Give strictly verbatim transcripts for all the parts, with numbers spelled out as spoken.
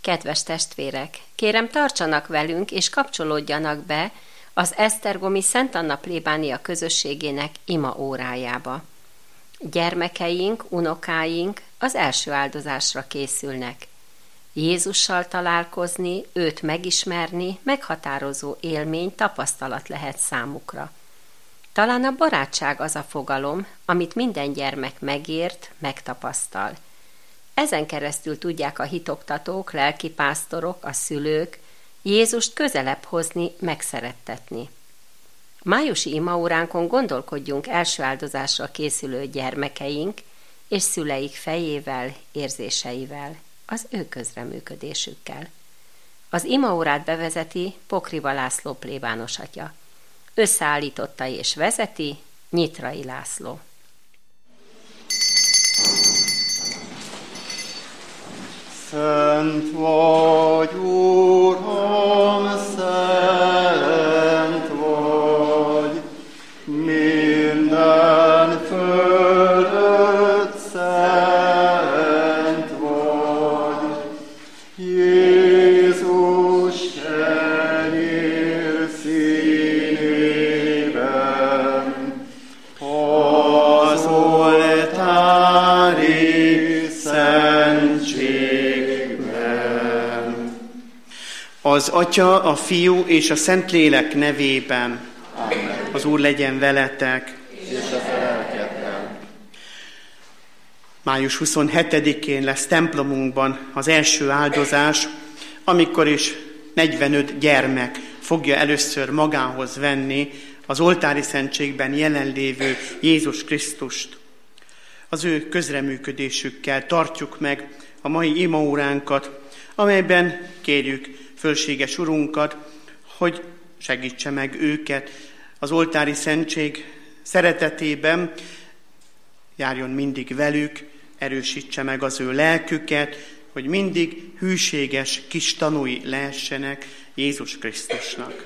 Kedves testvérek, kérem tartsanak velünk és kapcsolódjanak be az esztergomi Szent Anna plébánia közösségének ima órájába. Gyermekeink, unokáink az első áldozásra készülnek. Jézussal találkozni, őt megismerni, meghatározó élmény, tapasztalat lehet számukra. Talán a barátság az a fogalom, amit minden gyermek megért, megtapasztal. Ezen keresztül tudják a hitoktatók, lelkipásztorok, a szülők Jézust közelebb hozni, megszerettetni. Májusi imaóránkon gondolkodjunk első áldozásra készülő gyermekeink és szüleik fejével, érzéseivel, az ő közreműködésükkel. Az imaórát bevezeti Pokriva László plébános atya. Összeállította és vezeti Nyitrai László. Szent vagy, Uram, szent vagy, minden fölött szent vagy. Jézus kenyér színében, az oltári szentség. Az Atya, a Fiú és a Szentlélek nevében. Amen. Az Úr legyen veletek. És a lelkedben. május huszonhetedikén lesz templomunkban az első áldozás, amikor is negyvenöt gyermek fogja először magához venni az oltári szentségben jelenlévő Jézus Krisztust. Az ő közreműködésükkel tartjuk meg a mai imaóránkat, amelyben kérjük fölséges Urunkat, hogy segítse meg őket az oltári szentség szeretetében, járjon mindig velük, erősítse meg az ő lelküket, hogy mindig hűséges kis tanúi lehessenek Jézus Krisztusnak.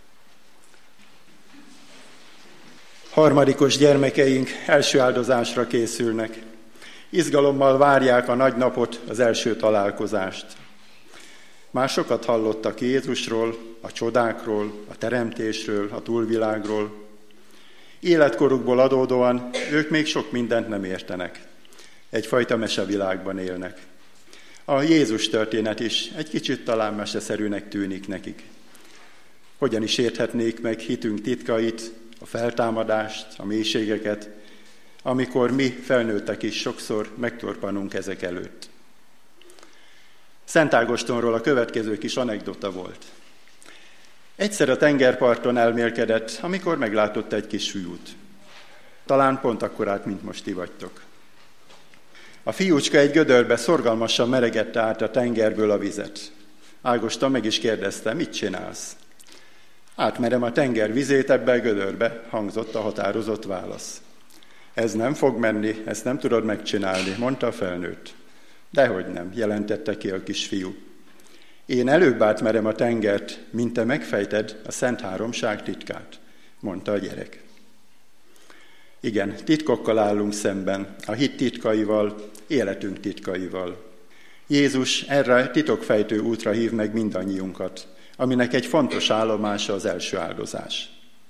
Harmadikos gyermekeink első áldozásra készülnek. Izgalommal várják a nagy napot, az első találkozást. Már sokat hallottak Jézusról, a csodákról, a teremtésről, a túlvilágról. Életkorukból adódóan ők még sok mindent nem értenek. Egyfajta mesevilágban élnek. A Jézus történet is egy kicsit talán meseszerűnek tűnik nekik. Hogyan is érthetnék meg hitünk titkait, a feltámadást, a mélységeket, amikor mi felnőttek is sokszor megtorpanunk ezek előtt. Szent Ágostonról a következő kis anekdota volt. Egyszer a tengerparton elmélkedett, amikor meglátott egy kis fiút. Talán pont akkorát, mint most ti vagytok. A fiúcska egy gödörbe szorgalmasan meregette át a tengerből a vizet. Ágoston meg is kérdezte, mit csinálsz? Átmerem a tenger vizét ebbe a gödörbe, hangzott a határozott válasz. Ez nem fog menni, ezt nem tudod megcsinálni, mondta a felnőtt. Dehogy nem, jelentette ki a kisfiú. Én előbb átmerem a tengert, mint te megfejted a Szent Háromság titkát, mondta a gyerek. Igen, titkokkal állunk szemben, a hit titkaival, életünk titkaival. Jézus erre a titokfejtő útra hív meg mindannyiunkat, aminek egy fontos állomása az első áldozás.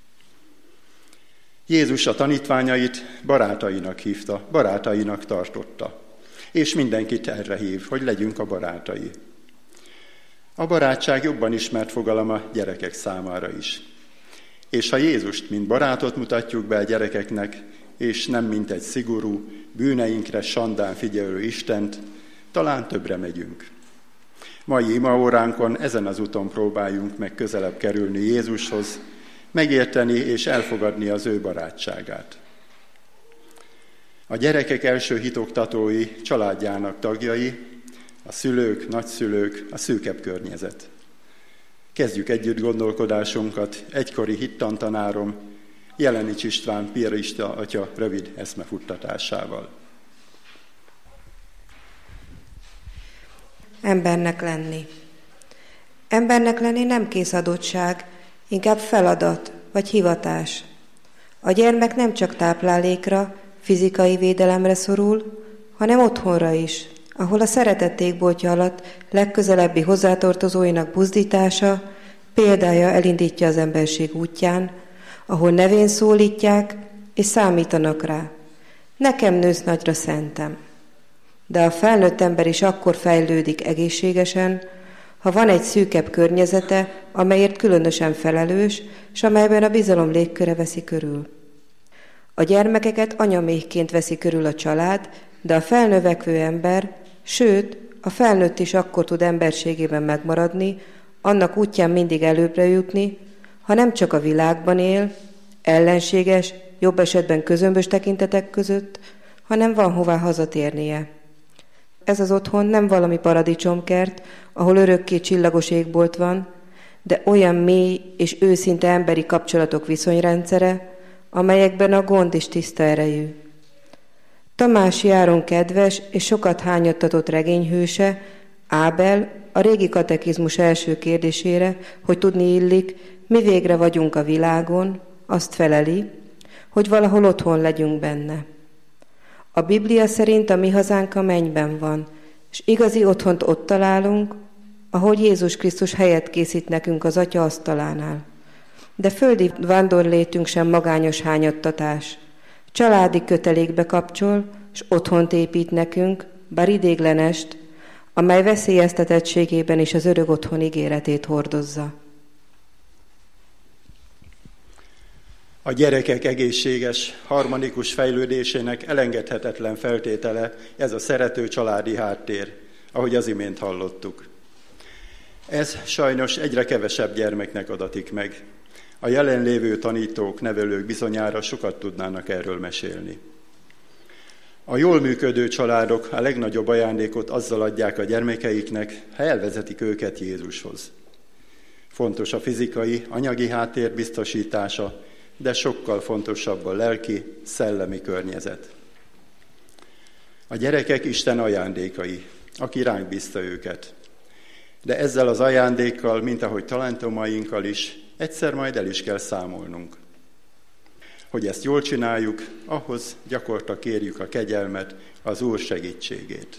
Jézus a tanítványait barátainak hívta, barátainak tartotta, és mindenkit erre hív, hogy legyünk a barátai. A barátság jobban ismert fogalom a gyerekek számára is. És ha Jézust, mint barátot mutatjuk be a gyerekeknek, és nem mint egy szigorú, bűneinkre sandán figyelő Istent, talán többre megyünk. Mai imaóránkon ezen az úton próbáljunk meg közelebb kerülni Jézushoz, megérteni és elfogadni az ő barátságát. A gyerekek első hitoktatói családjának tagjai, a szülők, nagyszülők, a szűkebb környezet. Kezdjük együtt gondolkodásunkat egykori hittantanárom, Jelenics István piarista atya rövid eszmefuttatásával. Embernek lenni. Embernek lenni nem készadottság, inkább feladat vagy hivatás. A gyermek nem csak táplálékra, fizikai védelemre szorul, hanem otthonra is, ahol a szeretettékboltja alatt legközelebbi hozzátartozóinak buzdítása, példája elindítja az emberség útján, ahol nevén szólítják és számítanak rá. Nekem nősz nagyra szentem. De a felnőtt ember is akkor fejlődik egészségesen, ha van egy szűkebb környezete, amelyért különösen felelős, s amelyben a bizalom légköre veszi körül. A gyermekeket anyaméhként veszi körül a család, de a felnövekvő ember, sőt, a felnőtt is akkor tud emberségében megmaradni, annak útján mindig előbbre jutni, ha nem csak a világban él, ellenséges, jobb esetben közömbös tekintetek között, hanem van hová hazatérnie. Ez az otthon nem valami paradicsomkert, ahol örökké csillagos égbolt van, de olyan mély és őszinte emberi kapcsolatok viszonyrendszere, amelyekben a gond is tiszta erejű. Tamás Járon kedves és sokat hányattatott regényhőse, Ábel a régi katekizmus első kérdésére, hogy tudni illik, mi végre vagyunk a világon, azt feleli, hogy valahol otthon legyünk benne. A Biblia szerint a mi hazánk a mennyben van, és igazi otthont ott találunk, ahogy Jézus Krisztus helyet készít nekünk az Atya asztalánál. De földi vándorlétünk sem magányos hányattatás. Családi kötelékbe kapcsol, és otthont épít nekünk, bár idéglenest, amely veszélyeztetettségében is az örök otthon ígéretét hordozza. A gyerekek egészséges, harmonikus fejlődésének elengedhetetlen feltétele ez a szerető családi háttér, ahogy az imént hallottuk. Ez sajnos egyre kevesebb gyermeknek adatik meg. A jelenlévő tanítók, nevelők bizonyára sokat tudnának erről mesélni. A jól működő családok a legnagyobb ajándékot azzal adják a gyermekeiknek, ha elvezetik őket Jézushoz. Fontos a fizikai, anyagi háttér biztosítása, de sokkal fontosabb a lelki, szellemi környezet. A gyerekek Isten ajándékai, aki ránk bízta őket. De ezzel az ajándékkal, mint ahogy talentumainkkal is, egyszer majd el is kell számolnunk. Hogy ezt jól csináljuk, ahhoz gyakorta kérjük a kegyelmet, az Úr segítségét.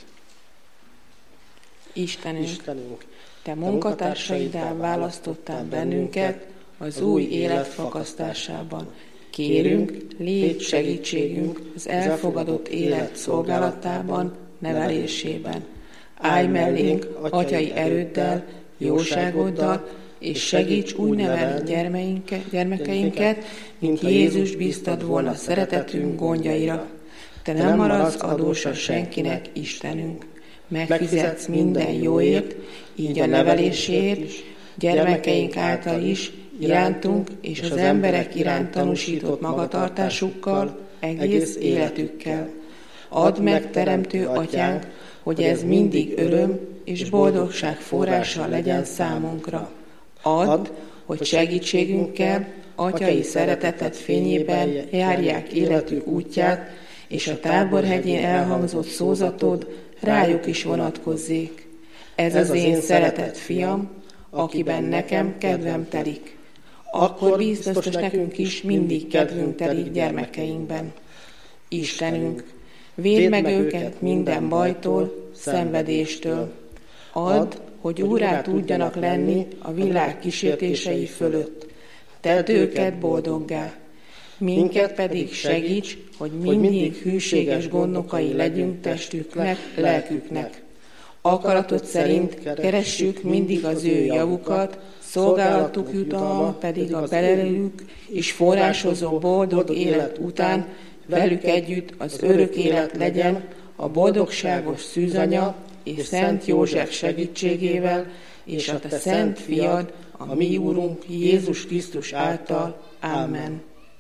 Istenünk, Istenünk Te munkatársaiddá választottál bennünket az új élet fakasztásában. Kérünk, légy segítségünk az elfogadott élet szolgálatában, nevelésében. Állj mellénk atyai erőddel, jóságoddal, és segíts úgy nevelt gyermekeinket, mint Jézus bíztad volna szeretetünk gondjaira. Te nem maradsz adósa senkinek, Istenünk. Megfizetsz minden jóért, így a nevelésért, gyermekeink által is, irántunk és az emberek iránt tanúsított magatartásukkal, egész életükkel. Add meg, Teremtő Atyánk, hogy ez mindig öröm és boldogság forrása legyen számunkra. Add, hogy segítségünkkel, atyai szereteted fényében járják életük útját, és a Táborhegyén elhangzott szózatod rájuk is vonatkozzék. Ez az én szeretett fiam, akiben nekem kedvem telik. Akkor biztos nekünk is mindig kedvünk telik gyermekeinkben. Istenünk, védd meg őket minden bajtól, szenvedéstől. Add, hogy úrá tudjanak lenni a világ kísértései fölött. Tedd őket boldoggá. Minket pedig segíts, hogy mindig hűséges gondnokai legyünk testüknek, lelküknek. Akaratod szerint keressük mindig az ő javukat, szolgálatuk jutalma pedig a belőlük és forrásozó boldog élet után velük együtt az örök élet legyen, a boldogságos szűzanya és Szent József segítségével, és a te szent fiad, a mi Úrunk Jézus Krisztus által. Amen.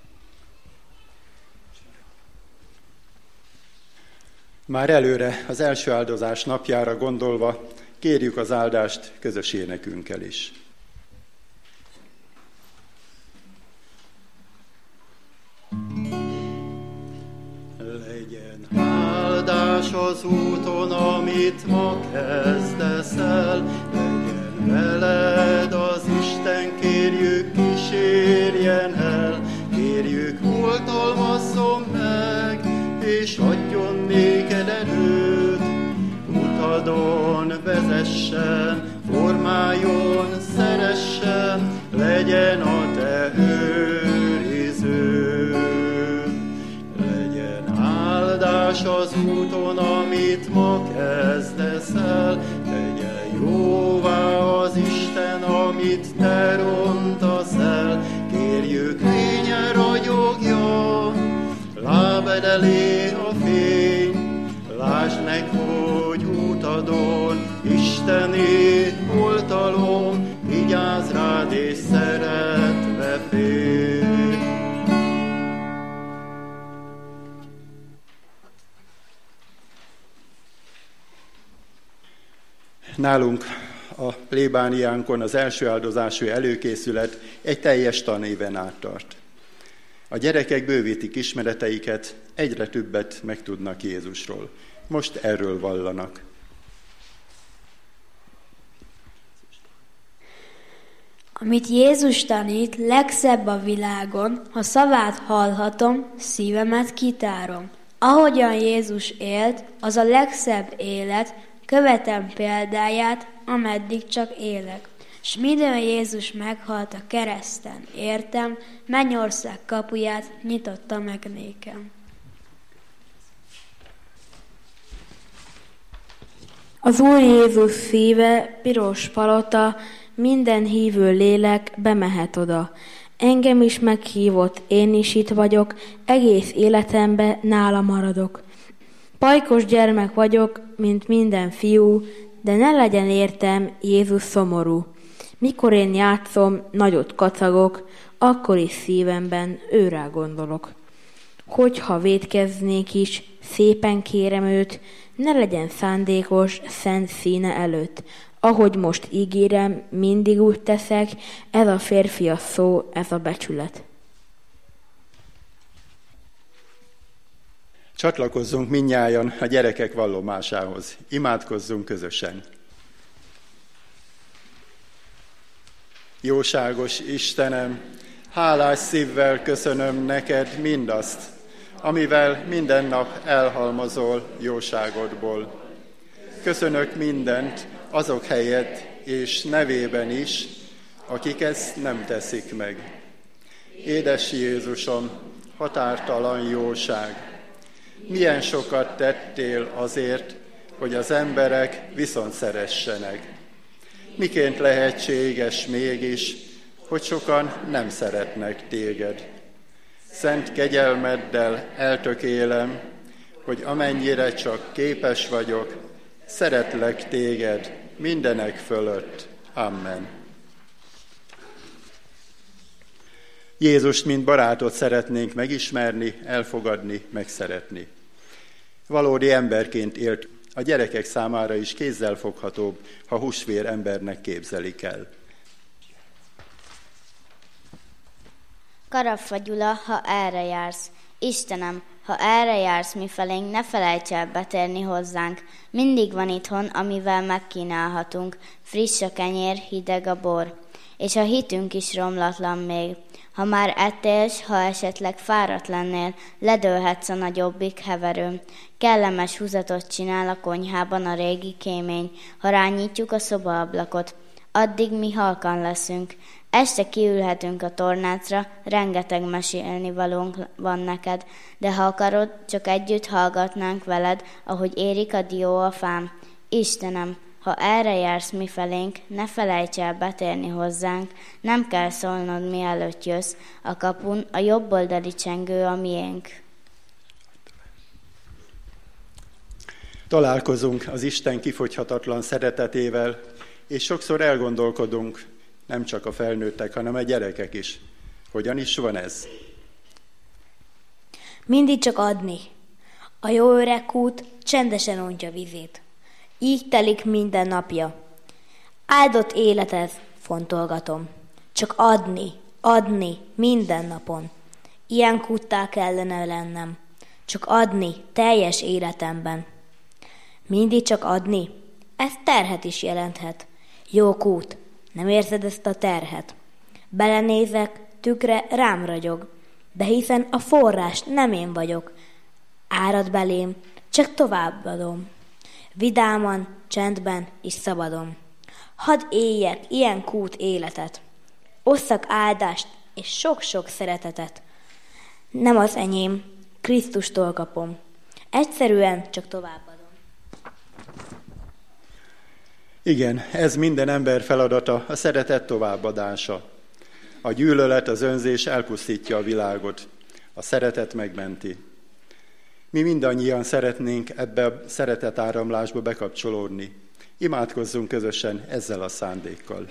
Már előre az első áldozás napjára gondolva kérjük az áldást közös énekünkkel is. Legyen áldás az úton, amit ma kezdesz el, legyen veled az Isten, kérjük, kísérjen el, kérjük, oltalmazzon meg, és adjon néked erőt, tessen, formáljon, szeressen, legyen a te őriző. Legyen áldás az úton, amit ma kezdesz el, tegye jóvá az Isten, amit te rontasz el. Kérjük, lénye ragyogjon, lábed elé a fény, lásd meg, hogy útadon Isteni oltalom, vigyázz rád és szeretve félj. Nálunk a plébániánkon az első áldozási előkészület egy teljes tanéven át tart. A gyerekek bővítik ismereteiket, egyre többet megtudnak Jézusról. Most erről vallanak. Amit Jézus tanít, legszebb a világon, ha szavát hallhatom, szívemet kitárom. Ahogyan Jézus élt, az a legszebb élet, követem példáját, ameddig csak élek. S midőn Jézus meghalt a kereszten, értem, mennyország kapuját nyitotta meg nékem. Az Úr Jézus szíve, piros palota, minden hívő lélek bemehet oda. Engem is meghívott, én is itt vagyok, egész életemben nála maradok. Pajkos gyermek vagyok, mint minden fiú, de ne legyen értem Jézus szomorú. Mikor én játszom, nagyot kacagok, akkor is szívemben őrá gondolok. Hogyha vétkeznék is, szépen kérem őt, ne legyen szándékos szent színe előtt. Ahogy most ígérem, mindig úgy teszek, ez a férfias szó, ez a becsület. Csatlakozzunk mindnyájan a gyerekek vallomásához. Imádkozzunk közösen. Jóságos Istenem, hálás szívvel köszönöm neked mindazt, amivel minden nap elhalmozol jóságodból. Köszönök mindent azok helyett és nevében is, akik ezt nem teszik meg. Édes Jézusom, határtalan jóság! Milyen sokat tettél azért, hogy az emberek viszont szeressenek. Miként lehetséges mégis, hogy sokan nem szeretnek téged. Szent kegyelmeddel eltökélem, hogy amennyire csak képes vagyok, szeretlek téged mindenek fölött. Amen. Jézust, mint barátot szeretnénk megismerni, elfogadni, megszeretni. Valódi emberként élt, a gyerekek számára is kézzelfoghatóbb, ha húsvér embernek képzelik el. Karaffa Gyula, ha erre jársz. Istenem, ha erre jársz mifelénk, ne felejts el betérni hozzánk. Mindig van itthon, amivel megkínálhatunk. Friss a kenyér, hideg a bor. És a hitünk is romlatlan még. Ha már ettél, s ha esetleg fáradt lennél, ledőlhetsz a nagyobbik heverőn. Kellemes húzatot csinál a konyhában a régi kémény, ha rányítjuk a szobaablakot. Addig mi halkan leszünk. Este kiülhetünk a tornácra, rengeteg mesélni valónk van neked, de ha akarod, csak együtt hallgatnánk veled, ahogy érik a dió a fám. Istenem, ha erre jársz mifelénk, ne felejts el betérni hozzánk, nem kell szólnod, mielőtt jössz, a kapun a jobboldali csengő a miénk. Találkozunk az Isten kifogyhatatlan szeretetével, és sokszor elgondolkodunk, nem csak a felnőttek, hanem a gyerekek is. Hogyan is van ez? Mindig csak adni. A jó öreg kút csendesen ontja vizét. Így telik minden napja. Áldott életed, fontolgatom. Csak adni, adni minden napon. Ilyen kuttá kellene lennem. Csak adni teljes életemben. Mindig csak adni? Ez terhet is jelenthet. Jó kút, nem érzed ezt a terhet? Belenézek, tükre rám ragyog, de hiszen a forrás nem én vagyok. Árad belém, csak továbbadom. vidáman, csendben és szabadon. Hadd éljek ilyen kút életet, osszak áldást és sok-sok szeretetet. Nem az enyém, Krisztustól kapom, egyszerűen csak továbbadom. Igen, ez minden ember feladata, a szeretet továbbadása. A gyűlölet, az önzés elpusztítja a világot, a szeretet megmenti. Mi mindannyian szeretnénk ebbe a szeretet áramlásba bekapcsolódni. Imádkozzunk közösen ezzel a szándékkal.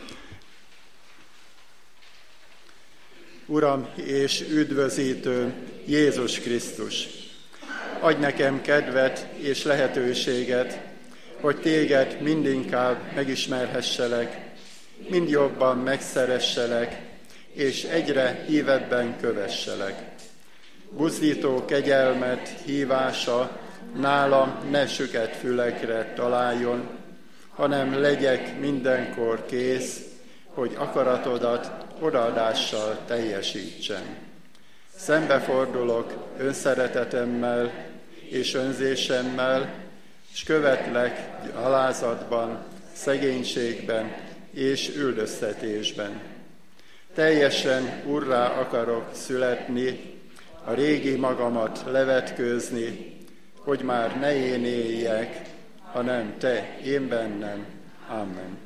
Uram és üdvözítő Jézus Krisztus, adj nekem kedvet és lehetőséget, hogy téged mindinkább megismerhesselek, mind jobban megszeresselek, és egyre hívebben kövesselek. Buzdító kegyelmet hívása nálam ne süket fülekre találjon, hanem legyek mindenkor kész, hogy akaratodat odaadással teljesítsem. Szembefordulok önszeretetemmel és önzésemmel, és követlek alázatban, szegénységben és üldöztetésben. Teljesen urrá akarok születni, a régi magamat levetkőzni, hogy már ne én éljek, hanem te, én bennem. Amen.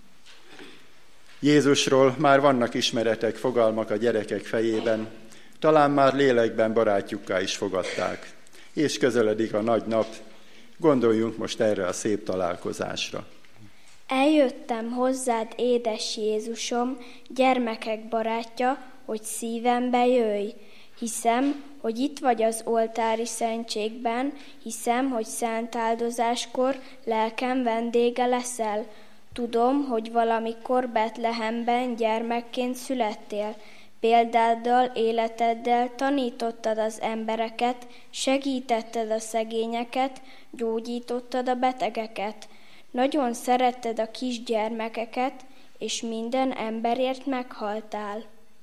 Jézusról már vannak ismeretek, fogalmak a gyerekek fejében, talán már lélekben barátjukká is fogadták, és közeledik a nagy nap. Gondoljunk most erre a szép találkozásra. Eljöttem hozzád, édes Jézusom, gyermekek barátja, hogy szívembe jöjj. Hiszem, hogy itt vagy az oltári szentségben, hiszem, hogy szentáldozáskor lelkem vendége leszel. Tudom, hogy valamikor Betlehemben gyermekként születtél. Példáddal, életeddel tanítottad az embereket, segítetted a szegényeket, gyógyítottad a betegeket. Nagyon szeretted a kisgyermekeket, és minden emberért meghaltál.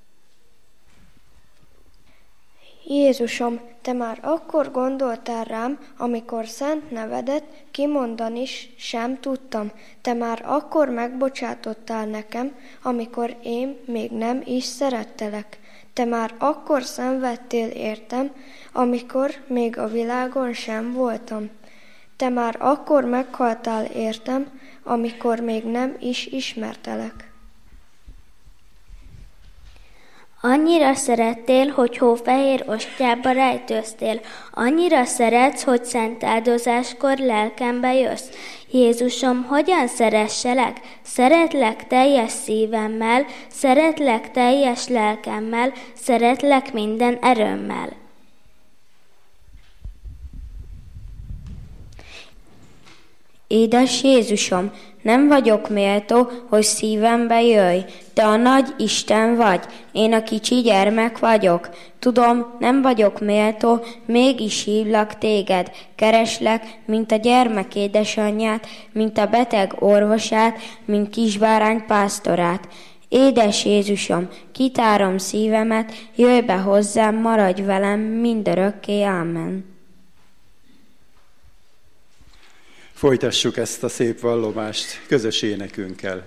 Jézusom, te már akkor gondoltál rám, amikor szent nevedet kimondani is sem tudtam. Te már akkor megbocsátottál nekem, amikor én még nem is szerettelek. Te már akkor szenvedtél értem, amikor még a világon sem voltam. Te már akkor meghaltál értem, amikor még nem is ismertelek. Annyira szerettél, hogy hófehér ostyába rejtőztél. Annyira szeretsz, hogy szent áldozáskor lelkembe jössz. Jézusom, hogyan szeresselek? Szeretlek teljes szívemmel, szeretlek teljes lelkemmel, szeretlek minden erőmmel. Édes Jézusom, nem vagyok méltó, hogy szívembe jöjj. Te a nagy Isten vagy, én a kicsi gyermek vagyok. Tudom, nem vagyok méltó, mégis hívlak téged. Kereslek, mint a gyermek édesanyját, mint a beteg orvosát, mint kisbárány pásztorát. Édes Jézusom, kitárom szívemet, jöjj be hozzám, maradj velem mindörökké. Amen. Folytassuk ezt a szép vallomást közös énekünkkel.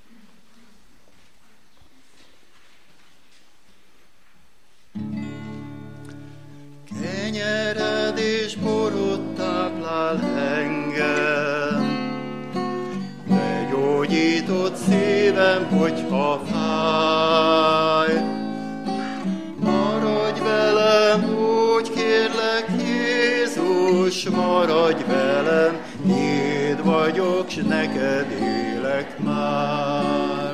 Kenyered és borod táplál engem, begyógyított szívem, hogyha fáj. Maradj velem, úgy kérlek, Jézus, maradj velem, tiéd vagyok, s neked élek már.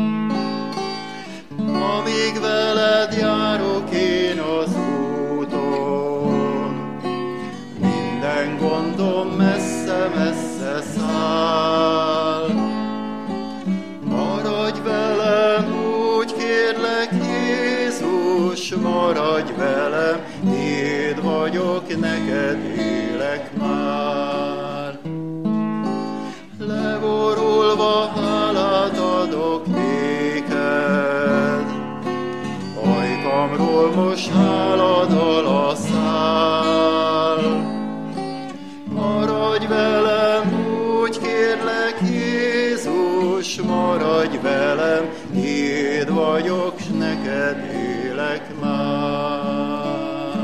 Amíg veled járok én az úton, minden gondom messze-messze száll. Maradj velem, úgy kérlek, Jézus, maradj velem, tiéd vagyok, neked élek már. Leborulva hálát adok néked, ajkamról most háladal a szál. Maradj velem, Jézus, maradj velem, tiéd vagyok, s neked élek már.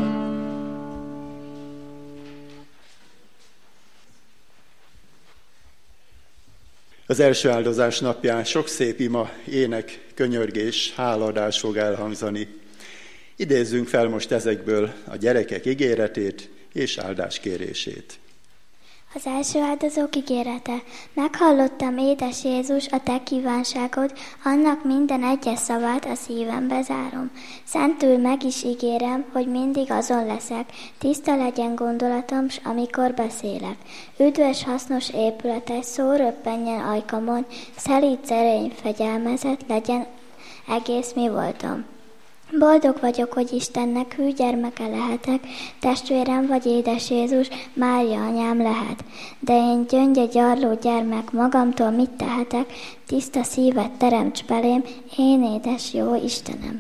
Az első áldozás napján sok szép ima, ének, könyörgés, hálaadás fog elhangzani. Idézzünk fel most ezekből a gyerekek ígéretét és áldáskérését. Az első áldozók ígérete. Meghallottam, édes Jézus, a te kívánságod, annak minden egyes szavát a szívembe zárom. Szentül meg is ígérem, hogy mindig azon leszek, tiszta legyen gondolatom, s amikor beszélek. Üdvös, hasznos, épületes szó röppenjen ajkamon, szelíd, szerény, fegyelmezett legyen egész mi voltam. Boldog vagyok, hogy Istennek hű gyermeke lehetek, testvérem vagy édes Jézus, Mária anyám lehet. De én gyöngye gyarló gyermek, magamtól mit tehetek, tiszta szívet teremts belém, én édes jó Istenem.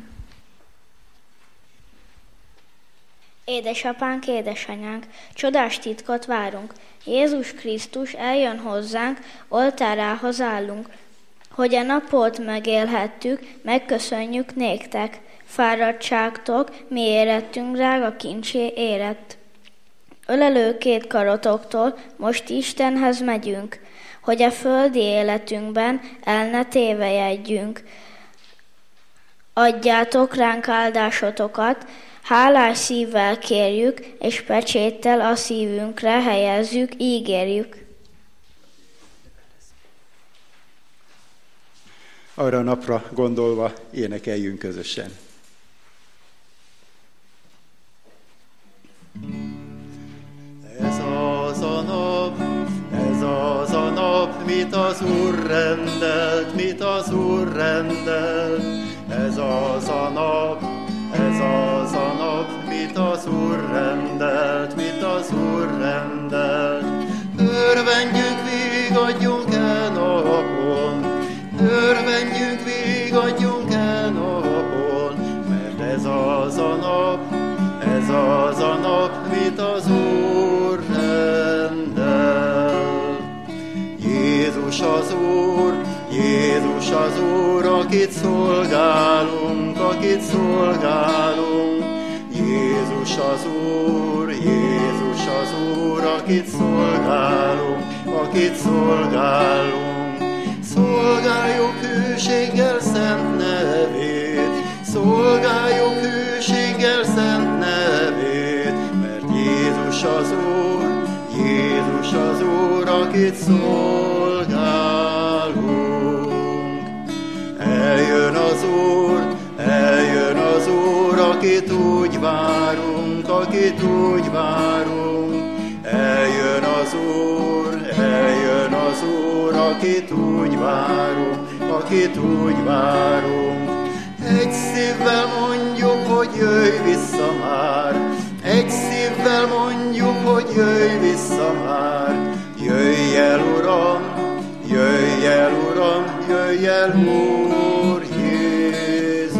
Édesapánk, édesanyánk, csodás titkot várunk. Jézus Krisztus eljön hozzánk, oltárához állunk. Hogy a napot megélhettük, megköszönjük néktek. Fáradtságtok, mi érettünk, drága kincsé érett. Ölelő két karotoktól most Istenhez megyünk, hogy a földi életünkben el ne tévejegyünk. Adjátok ránk áldásotokat, hálás szívvel kérjük, és pecséttel a szívünkre helyezzük, ígérjük. Arra a napra gondolva énekeljünk közösen. Ez az a nap, ez az a nap, mit az Úr rendelt, mit az Úr rendelt. Ez az a nap, ez az a nap, mit az Úr rendelt, mit az Úr rendelt. Örvendjünk, vigadjunk el napon, örvendjünk, vigadjunk el napon, mert ez az a nap, ez az a nap, mit az Úr rendel. Jézus az Úr, Jézus az Úr, akit szolgálunk, akit szolgálunk. Jézus az Úr, Jézus az Úr, akit szolgálunk, akit szolgálunk. Szolgáljuk hűséggel szent nevét, szolgáljuk hűséggel szent nevét, mert Jézus az Úr, Jézus az Úr, akit szolgálunk. Eljön az Úr, eljön az Úr, akit úgy várunk, akit úgy várunk. Eljön az Úr, eljön az Úr, akit úgy várunk, akit úgy várunk. Egy szívvel mondjuk, hogy jöjj vissza már, egy szívvel mondjuk, hogy jöjj vissza már. Jöjj el, Uram, jöjj el, Uram, jöjj el, Úr Jézus.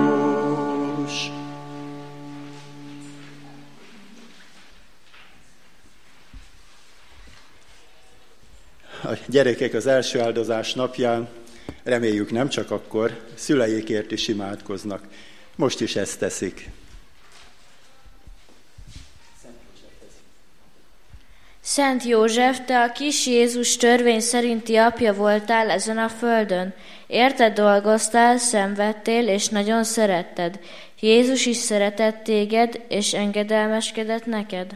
A gyerekek az első áldozás napján, reméljük nem csak akkor, szüleikért is imádkoznak. Most is ezt teszik. Szent József, te a kis Jézus törvény szerinti apja voltál ezen a földön. Érted dolgoztál, szenvedtél, és nagyon szeretted. Jézus is szeretett téged, és engedelmeskedett neked.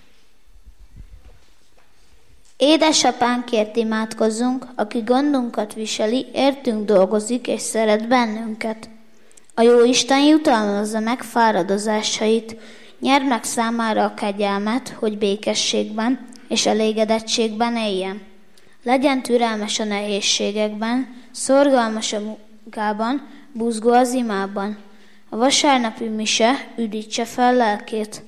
Édesapánkért imádkozzunk, aki gondunkat viseli, értünk dolgozik, és szeret bennünket. A Jóisten jutalmazza meg fáradozásait, nyerd meg számára a kegyelmet, hogy békességben és elégedettségben éljen. Legyen türelmes a nehézségekben, szorgalmas a munkában, buzgó az imában. A vasárnapi mise üdítse fel lelkét.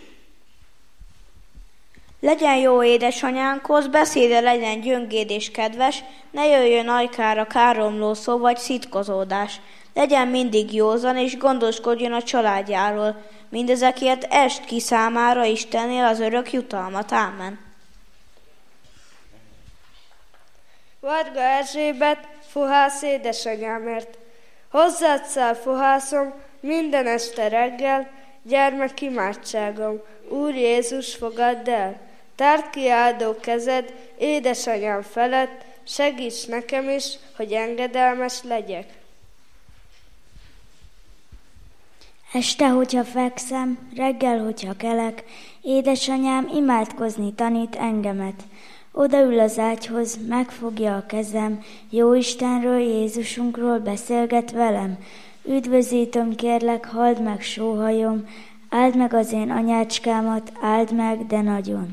Legyen jó édesanyánkhoz, beszéde legyen gyöngéd és kedves, ne jöjjön ajkára káromló szó vagy szitkozódás. Legyen mindig józan és gondoskodjon a családjáról. Mindezekért est ki számára Istennél az örök jutalmat. Ámen. Varga Erzsébet, fohász édesanyámért. Hozzád száll fohászom minden este reggel, gyermek imádságom, Úr Jézus, fogadd el. Tárd ki áldó kezed édesanyám felett, segíts nekem is, hogy engedelmes legyek. Este, hogyha fekszem, reggel, hogyha kelek, édesanyám imádkozni tanít engemet. Odaül az ágyhoz, megfogja a kezem, Jóistenről, Jézusunkról beszélget velem. Üdvözítöm, kérlek, halld meg sóhajom, áld meg az én anyácskámat, áld meg, de nagyon.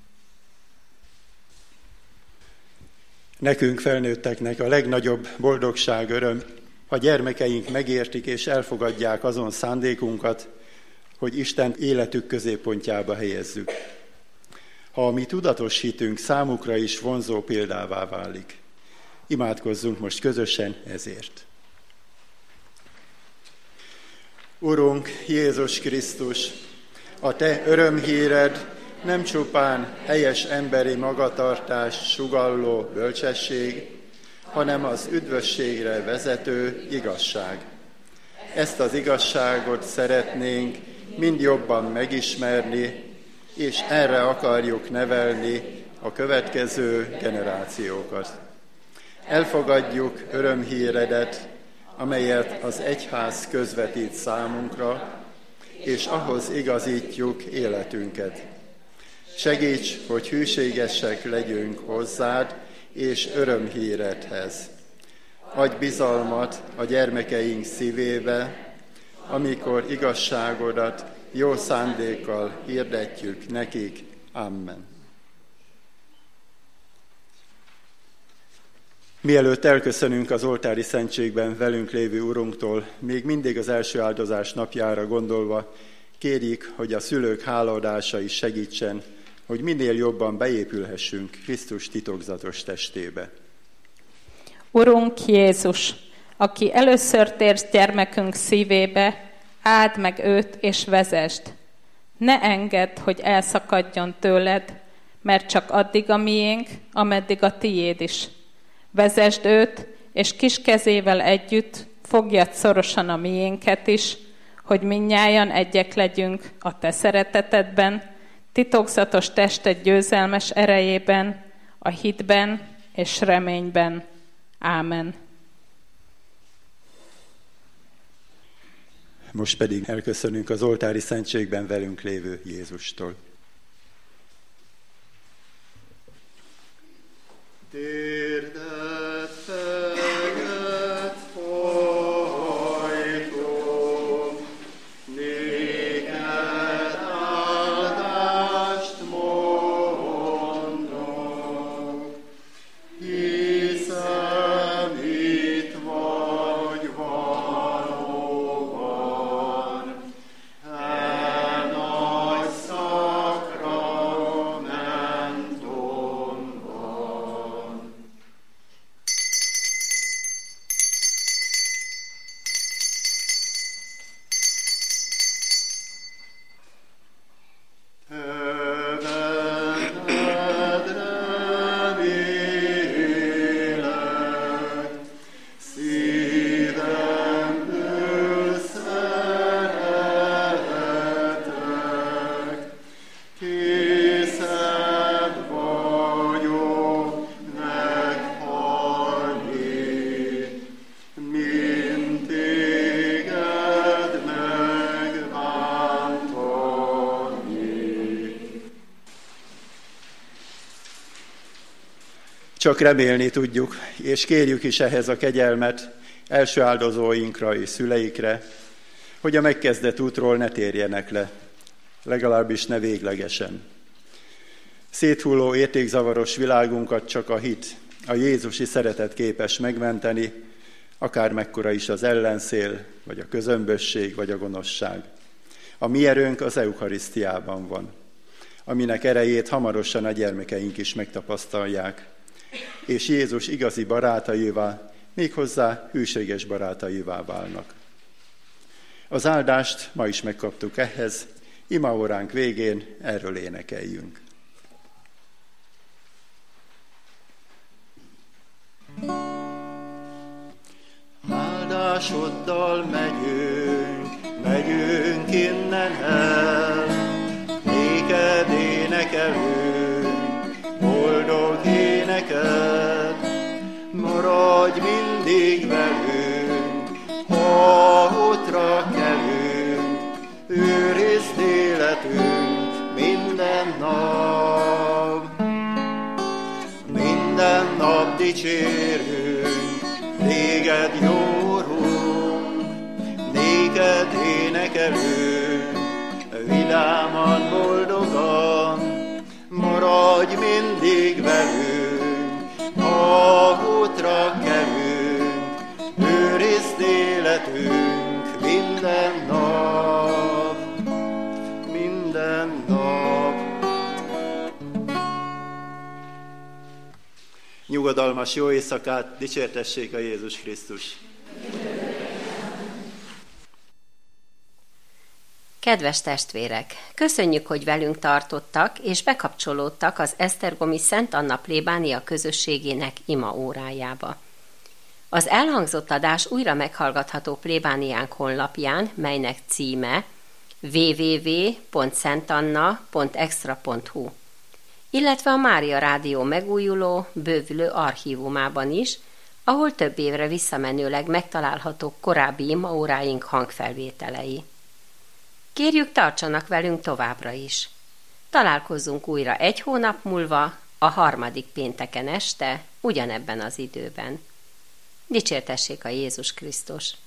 Nekünk felnőtteknek a legnagyobb boldogság, öröm, ha gyermekeink megértik és elfogadják azon szándékunkat, hogy Isten életük középpontjába helyezzük. Ha a mi tudatos hitünk számukra is vonzó példává válik. Imádkozzunk most közösen ezért. Urunk Jézus Krisztus, a Te örömhíred nem csupán helyes emberi magatartás sugalló bölcsesség, hanem az üdvösségre vezető igazság. Ezt az igazságot szeretnénk mind jobban megismerni, és erre akarjuk nevelni a következő generációkat. Elfogadjuk örömhíredet, amelyet az egyház közvetít számunkra, és ahhoz igazítjuk életünket. Segíts, hogy hűségesek legyünk hozzád és örömhíredhez. Adj bizalmat a gyermekeink szívébe, amikor igazságodat jó szándékkal hirdetjük nekik. Amen. Mielőtt elköszönünk az oltári szentségben velünk lévő Urunktól, még mindig az első áldozás napjára gondolva, kérjük, hogy a szülők hálaadása is segítsen, hogy minél jobban beépülhessünk Krisztus titokzatos testébe. Urunk Jézus, aki először térsz gyermekünk szívébe, áld meg őt és vezesd. Ne engedd, hogy elszakadjon tőled, mert csak addig a miénk, ameddig a tiéd is. Vezesd őt, és kis kezével együtt fogjad szorosan a miénket is, hogy mindnyájan egyek legyünk a te szeretetedben, titokzatos tested győzelmes erejében, a hitben és reményben. Ámen. Most pedig elköszönünk az oltári szentségben velünk lévő Jézustól. Térdet fejet folytom, néked áldást mondok, hiszem itt vagy valóban, e nagy szakramentumban. Csak remélni tudjuk, és kérjük is ehhez a kegyelmet első áldozóinkra és szüleikre, hogy a megkezdett útról ne térjenek le, legalábbis ne véglegesen. Széthulló értékzavaros világunkat csak a hit, a jézusi szeretet képes megmenteni, akár mekkora is az ellenszél, vagy a közömbösség, vagy a gonoszság. A mi erőnk az eukarisztiában van, aminek erejét hamarosan a gyermekeink is megtapasztalják, és Jézus igazi barátaivá, méghozzá hűséges barátaivá válnak. Az áldást ma is megkaptuk ehhez, imaóránk végén erről énekeljünk. áldásoddal megyünk, megyünk innen el. Néked énekelünk, boldog éneket, maradj mindig velünk, ha útra kelünk, őrizd életünk minden nap. Minden nap dicsérünk, téged jó Urunk, néked énekelünk, vidáman, boldogan, maradj mindig velünk, ha útra kerünk, őrizd életünk minden nap, minden nap. Nyugodalmas jó éjszakát, dicsértessék a Jézus Krisztus! Kedves testvérek! Köszönjük, hogy velünk tartottak és bekapcsolódtak az Esztergomi Szent Anna plébánia közösségének ima órájába. Az elhangzott adás újra meghallgatható plébániánk honlapján, melynek címe double-u double-u double-u pont szentanna pont extra pont hu, illetve a Mária Rádió megújuló, bővülő archívumában is, ahol több évre visszamenőleg megtalálhatók korábbi imaóráink hangfelvételei. Kérjük, tartsanak velünk továbbra is. Találkozzunk újra egy hónap múlva, a harmadik pénteken este, ugyanebben az időben. Dicsértessék a Jézus Krisztus!